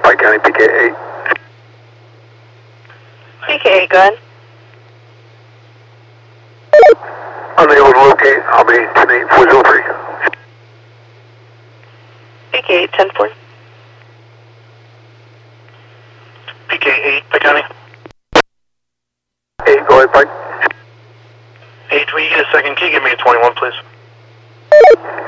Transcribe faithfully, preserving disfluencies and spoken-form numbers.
Pike County, P K eight. P K eight, go ahead. Unable to locate, I'll be ten eight four zero three. P K eight, ten four. P K eight, Pike County. eight, go ahead, Pike. eight, will you get a second? Can you give me a twenty-one, please?